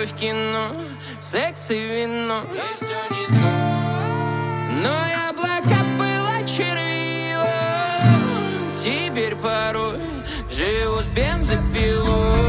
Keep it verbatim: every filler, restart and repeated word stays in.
любовь, кино, секс и вино. И все не то. Но яблоко было червивым. Теперь порой живу с бензопилой.